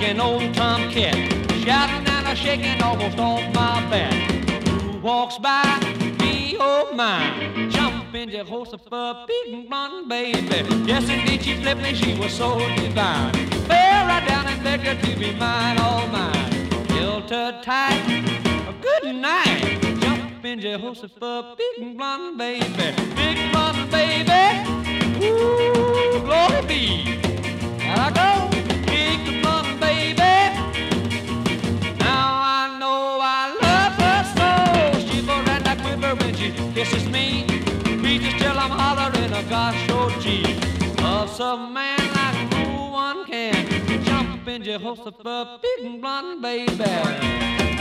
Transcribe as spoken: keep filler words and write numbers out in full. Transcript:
walking old tomcat, shouting and a shaking almost off my back. Who walks by me, oh my, jumping Jehoshaphat, big blonde baby. Yes, indeed, she flipped me, she was so divine. Fell right down and begged her to be mine, all mine. Held her tight, a good night. Jumping Jehoshaphat, big blonde baby, big blonde baby. Ooh, glory be. There I go, big blonde baby. Now I know I love her so. She goes right like quiver when she kisses me. Preachers till I'm hollering, oh gosh, oh gee. Loves a man like no one can. Jumping Jehoshaphat, big blonde baby.